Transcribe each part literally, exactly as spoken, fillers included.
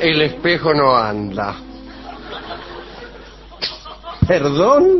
el espejo no anda. ¿Perdón?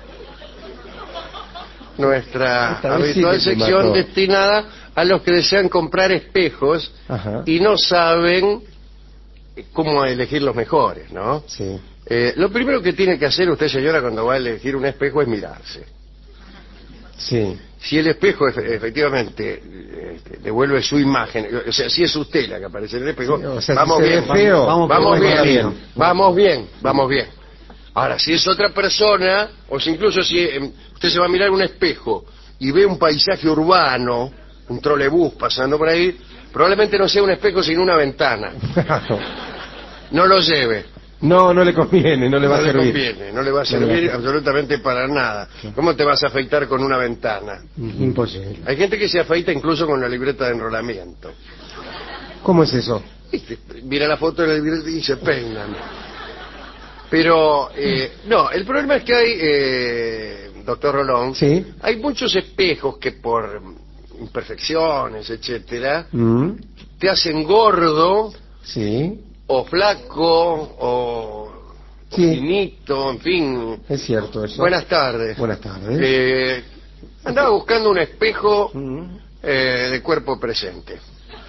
Nuestra Esta vez sí habitual que te sección mató. destinada a los que desean comprar espejos Ajá. y no saben cómo elegir los mejores, ¿no? Sí. Eh, lo primero que tiene que hacer usted, señora, cuando va a elegir un espejo es mirarse. Sí. Si el espejo efe- efectivamente eh, devuelve su imagen, o sea, si es usted la que aparece en el espejo, Sí, o sea, si vamos se bien, ve feo, vamos, vamos vamos por buen bien, camino. vamos bien, vamos bien. Ahora, si es otra persona, o si incluso si eh, usted se va a mirar un espejo y ve un paisaje urbano, un trolebús pasando por ahí, probablemente no sea un espejo sino una ventana. No lo lleve. No, no le conviene, no le va No a le servir. conviene, no le va a No le va a servir servir. absolutamente para nada. ¿Cómo te vas a afeitar con una ventana? Imposible. Hay gente que se afeita incluso con la libreta de enrolamiento. ¿Cómo es eso? ¿Viste? Mira la foto de la libreta y se peinan. Pero, eh, no, el problema es que hay, eh, doctor Rolón, Sí. hay muchos espejos que por imperfecciones, etcétera, Mm. te hacen gordo Sí. o flaco o Sí. finito, en fin. Es cierto eso. Buenas tardes. Buenas tardes. Eh, andaba buscando un espejo Mm. eh, de cuerpo presente.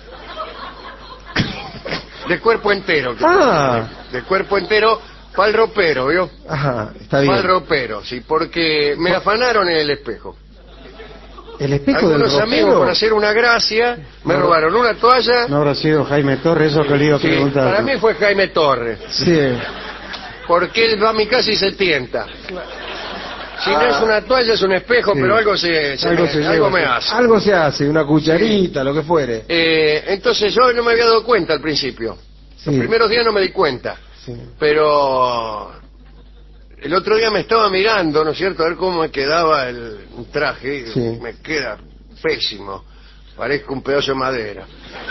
De cuerpo entero. que- Ah. De cuerpo entero, pa'l ropero, ¿vio? Ajá, está bien. Pa'l ropero, sí, porque me afanaron en el espejo. El espejo del Algunos amigos, ropero. por hacer una gracia, me No, robaron una toalla. ¿No habrá sido Jaime Torres eso que le iba a Sí, preguntar? para mí fue Jaime Torres, Sí. porque él va a mi casa y se tienta. Si no Ah. es una toalla, es un espejo, Sí. pero algo se, se Algo me, se algo lleva, me sí. hace. Algo se hace, una cucharita, lo que fuere. Eh, entonces yo no me había dado cuenta al principio. Sí. Los primeros días no me di cuenta. Sí. Pero el otro día me estaba mirando, ¿no es cierto?, a ver cómo me quedaba el traje. Y Sí. me queda pésimo. Parezco un pedazo de madera.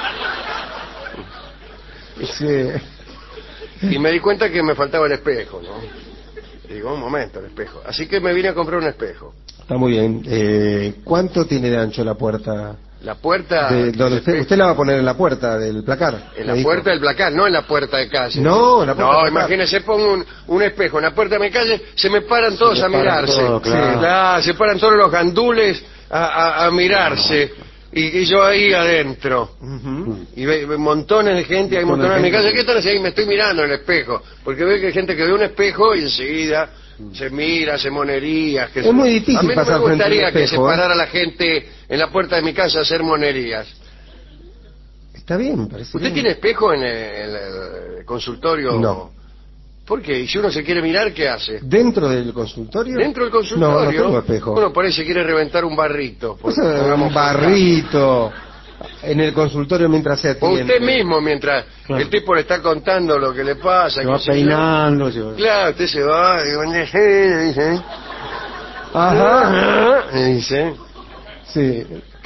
Sí. Y me di cuenta que me faltaba el espejo, ¿no? Digo, un momento, el espejo. Así que me vine a comprar un espejo. Está muy bien. Eh, ¿Cuánto tiene de ancho la puerta? La puerta... De, del donde usted, espejo. usted la va a poner en la puerta del placar. En me la dijo. puerta del placar, no en la puerta de calle. No, en la puerta No, del placar. imagínese, pongo un, un espejo en la puerta de mi calle, se me paran todos le a paran mirarse. todos, claro. Sí, claro, se paran todos los gandules a, a- a mirarse. Y, y yo ahí adentro. Ujú. Y ve, ve montones de gente, hay montones de mi calle. ¿Qué están haciendo? Me estoy mirando en el espejo. Porque veo que hay gente que ve un espejo y enseguida se mira, se monerías. Que Es se- muy difícil A mí no pasar me frente a un gustaría que se espejo, ¿eh? parara la gente en la puerta de mi casa a hacer monerías. Está bien, me parece ¿Usted bien. tiene espejo en el, en el consultorio? No. ¿Por qué? ¿Y si uno se quiere mirar, qué hace? ¿Dentro del consultorio? ¿Dentro del consultorio? No, no tengo espejo. Uno por ahí se quiere reventar un barrito. O por- sea, pongamos un por caso. barrito en el consultorio mientras se O atiende. usted mismo, mientras Claro. el tipo le está contando lo que le pasa. Se va qué sé yo. peinando. se va- Claro, usted se va, y ¿dónde se? Le dice. Ajá. Le dice. Sí.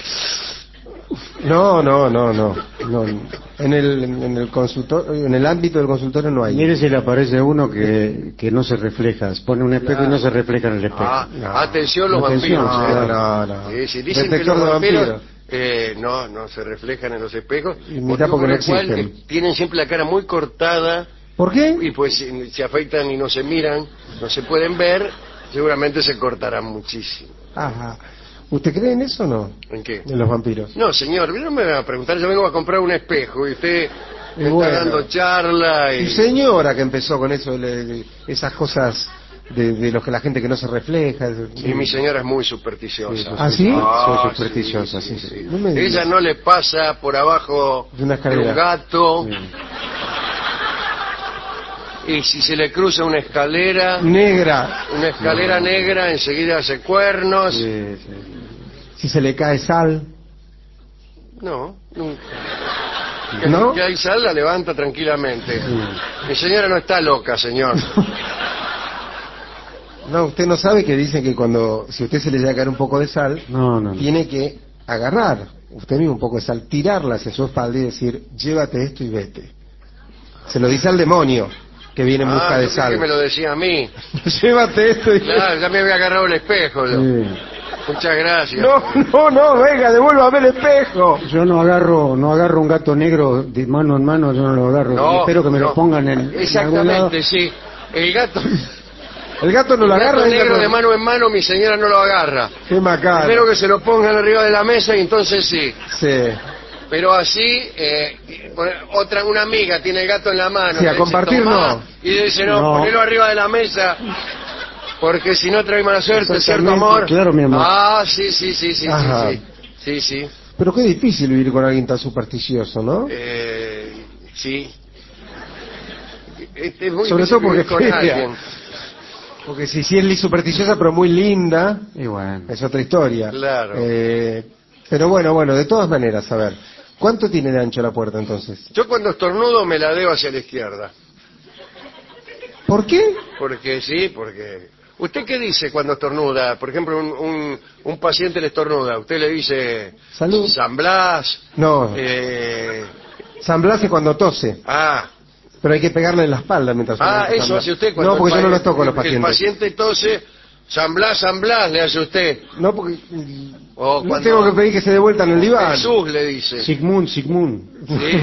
No, no, no, no. no. En el en el consultorio, en el ámbito del consultorio no hay. Mire si le aparece uno que, que no se refleja. Se pone un espejo y no se refleja en el espejo. Ah, No. atención los Atención, vampiros. No, ¿eh? no, no. Sí, sí, dicen Detector que los de vampiros vampiros. eh, no, no se reflejan en los espejos. Y mitad motivo porque por no el cual, existen. eh, tienen siempre la cara muy cortada ¿Por qué? y pues si se afeitan y no se miran, no se pueden ver, seguramente se cortarán muchísimo. Ajá. ¿Usted cree en eso o no? ¿En qué? En los vampiros. No, señor, no me va a preguntar, yo vengo a comprar un espejo y usted me Y bueno. está dando charla y... Y señora que empezó con eso, le- le- esas cosas de, de los que la gente que no se refleja. Y mi señora es muy supersticiosa. ¿Ah, sí? Soy supersticiosa, sí, sí. No me diga. Ella no le pasa por abajo De una de escalera. un gato. Sí. Y si se le cruza una escalera, Negra. una escalera negra, enseguida hace cuernos. Sí, sí. Si se le cae sal. No, nunca. Que, ¿No? que hay sal, la levanta tranquilamente. Mi señora no está loca, señor. No, usted no sabe que dicen que cuando, si a usted se le llega a caer un poco de sal, No, no, no. tiene que agarrar usted mismo un poco de sal, tirarla hacia su espalda y decir, llévate esto y vete. Se lo dice al demonio que viene en busca Ah, de yo creí sal. que me lo decía a mí. Llévate esto y Claro, ya me había agarrado el espejo. yo. Sí. Muchas gracias. No, no, no, venga, devuélvame el espejo. Yo no agarro, no agarro un gato negro de mano en mano, yo no lo agarro. No, Espero que me no. lo pongan en, en algún lado. Exactamente, sí. El gato, El gato no el lo gato agarra. el negro gato- de mano en mano, mi señora no lo agarra. Qué macana. Primero que se lo pongan arriba de la mesa y entonces sí. Sí. Pero así, eh, otra, una amiga tiene el gato en la mano. Sí, le a dice, compartir "Tomá", no. Y dice, no, No. ponelo arriba de la mesa, porque si no trae mala suerte, ¿cierto, Exactamente, amor? claro, mi amor. Ah, sí, sí, sí, sí, Ajá. sí, sí, sí, sí. Pero qué difícil vivir con alguien tan supersticioso, ¿no? Eh, sí. Este es muy Sobre todo difícil vivir porque con fea. alguien. Porque si sí es supersticiosa pero muy linda, Y bueno. es otra historia. Claro. Eh, pero bueno, bueno, de todas maneras, a ver. ¿Cuánto tiene de ancho la puerta entonces? Yo cuando estornudo me la debo hacia la izquierda. ¿Por qué? Porque sí, porque... ¿Usted qué dice cuando estornuda? Por ejemplo, un, un, un paciente le estornuda. ¿Usted le dice... Salud. San Blas? No, Eh, San Blas es cuando tose, ah, pero hay que pegarle en la espalda mientras ah, uno dice San eso Blas. hace usted cuando... No, porque el yo no pa- los toco a los el- El pacientes. paciente tose, San Blas, San Blas, le hace usted. No, porque O no cuando tengo que pedir que se dé vuelta en el diván. Jesús le dice. Sigmund, Sigmund. Sí.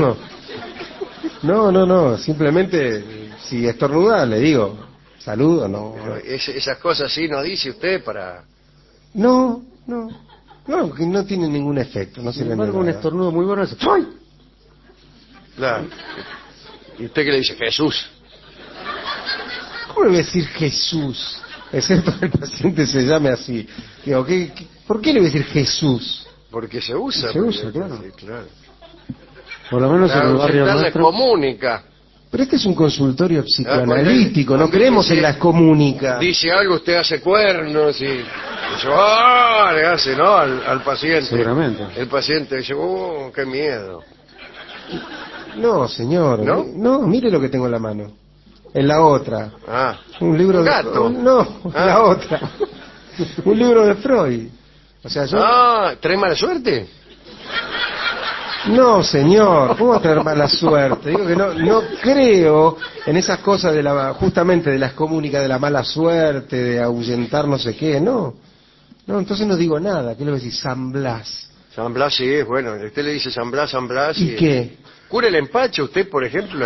No, no, no, simplemente si estornuda le digo, saludo, no. Pero es- esas cosas sí no dice usted para... No, no, no, que no tiene ningún efecto, no Sin sirve de embargo, un nada. estornudo muy bueno es... ¡Ay! Claro. ¿Y usted qué le dice? Jesús. ¿Cómo le voy a decir Jesús? Excepto que el paciente se llame así. Digo, ¿qué, qué- ¿por qué le voy a decir Jesús? Porque se usa. Se porque- usa, claro. sí, claro. Por lo menos en La el barrio occidental le nuestro... comunica. Pero este es un consultorio cuando psicoanalítico, él- no cuando creemos dice- en las comunicas. Dice algo, usted hace cuernos y... y yo, ¡ah! Le hace, ¿no? Al, al paciente. Seguramente. El paciente dice, ¡oh, qué miedo! No, señor. ¿No? No, mire lo que tengo en la mano. En la otra. Ah, Un libro un de... gato. No, Ah. la otra. Un libro de Freud. O sea, yo... ah, ¿trae mala suerte? No, señor, ¿cómo va a traer mala suerte? Digo que no, no creo en esas cosas de la, justamente de las comunicas, de la mala suerte, de ahuyentar no sé qué, no. No, entonces no digo nada. ¿Qué le voy a decir? San Blas. San Blas sí es bueno. Usted le dice San Blas, San Blas. ¿Y qué? ¿Cura el empacho usted, por ejemplo?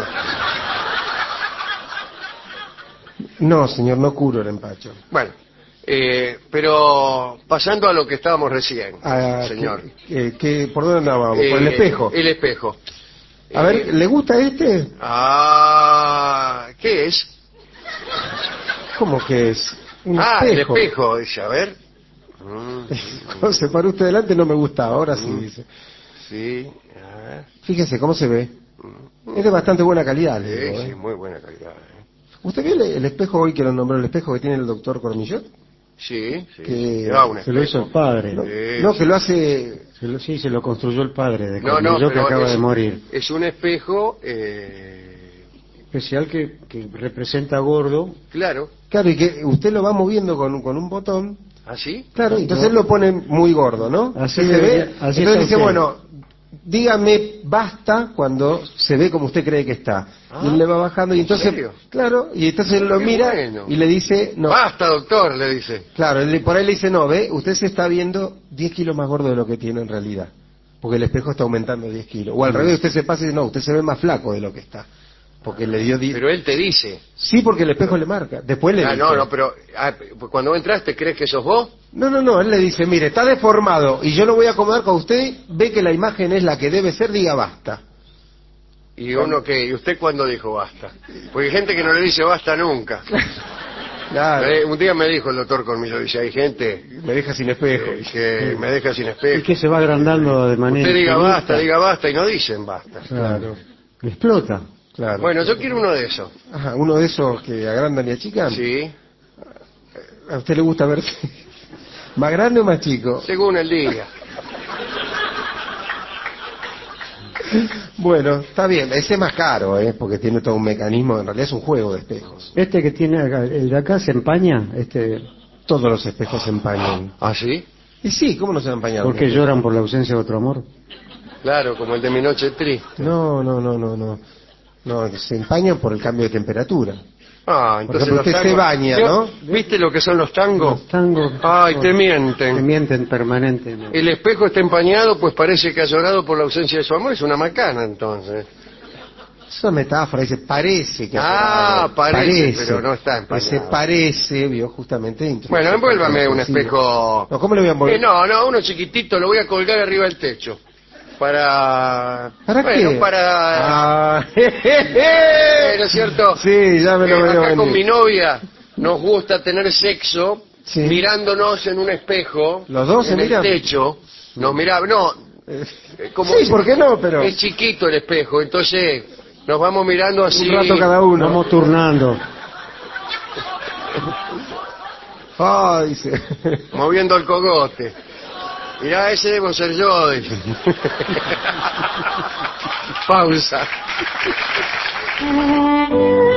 No, señor, no curo el empacho. Bueno, eh, pero pasando a lo que estábamos recién, Ah, señor. ¿qué- qué- qué- ¿Por dónde andábamos? Por el Eh, espejo. El espejo. A Eh, ver, ¿le gusta este? Ah, ¿qué es? ¿Cómo que es? Un ah, el espejo. espejo, dice, a ver. Mm, Cuando se paró usted delante no me gusta, ahora sí, dice. sí, a ver. Fíjese cómo se ve. Es de bastante buena calidad, le Sí, digo, ¿eh? sí, muy buena calidad. ¿eh? ¿Usted vio el, el espejo hoy que lo nombró, el espejo que tiene el doctor Cormillot? Sí, sí. Que- Lleva un Se lo hizo espejo. el padre. No, Sí, no, sí. que lo hace... Se lo- sí, se lo construyó el padre de No, no, Cornelló, que pero acaba es, de morir. es un espejo, eh, Especial que, que representa a Gordo. claro. Claro, y que usted lo va moviendo con, con un botón. ¿Así? Claro, No. entonces él lo pone muy gordo, ¿no? Así Usted se debería- ve. así Entonces está dice, usted. bueno, dígame basta cuando se ve como usted cree que está. Ah, y él le va bajando y ¿en entonces, serio? claro, y entonces él lo Qué mira bueno. y le dice, no. Basta, doctor, le dice. Claro, él- por ahí le dice, no, ve, usted se está viendo diez kilos más gordo de lo que tiene en realidad. Porque el espejo está aumentando diez kilos. O al revés, usted se pasa y dice, no, usted se ve más flaco de lo que está. Porque le dio diez. Pero él te dice. Sí, porque el espejo le marca. Después le Ah, dice. no, no, pero ah, cuando entraste, ¿crees que sos vos? No, no, no, él le dice, mire, está deformado y yo lo voy a acomodar con usted, ve que la imagen es la que debe ser, diga basta. Y uno que, ¿y usted cuándo dijo basta? Porque hay gente que no le dice basta nunca. Claro, Eh, Un día me dijo el doctor Cormillo, dice, hay gente me deja sin espejo. eh, que me deja sin Y espejo. que se va agrandando de manera... Usted diga infinita. basta, diga basta y no dicen basta. Claro, Explota. claro. Bueno, yo quiero uno de esos. Ajá, uno de esos que agrandan y achican. Sí, ¿A usted le gusta verse más grande o más chico? según el día. Bueno, está bien, ese es más caro, ¿eh? Porque tiene todo un mecanismo, en realidad es un juego de espejos. Este que tiene acá, el de acá se empaña, este, Todos los espejos se empañan. ¿Ah, sí? Y sí, ¿cómo no se empañan? porque lloran por la ausencia de otro amor. Claro, como el de mi noche triste. No, no, no, no, no. No, se empañan por el cambio de temperatura. Ah, Por entonces ejemplo, los usted se tangos- baña, ¿Vio- ¿no? ¿Viste lo que son los tangos? Los tangos. Ay, te Te mienten. mienten permanentemente. El espejo está empañado, pues parece que ha llorado por la ausencia de su amor. Es una macana, entonces. Es una metáfora, dice parece que ha Ah, llorado. parece, pero no está empañado. Ese parece, vio, justamente. introduce Bueno, envuélvame un sencillo. espejo. No, ¿cómo le voy a envolver? Eh, no, no, uno chiquitito, lo voy a colgar arriba del techo. Para... ¿Para bueno, qué? para... Ah, Eh, ¿no es cierto? Sí, ya me lo Eh, veo acá con venir. mi novia nos gusta tener sexo Sí. mirándonos en un espejo. ¿Los dos se en el miran? techo. Nos miramos, no, Eh, eh, como sí, ¿por qué no? Pero es chiquito el espejo, entonces nos vamos mirando así. un rato cada uno. Vamos turnando. Ah, dice. Moviendo el cogote. Mirá, ese debo ser yo. dice. Pausa.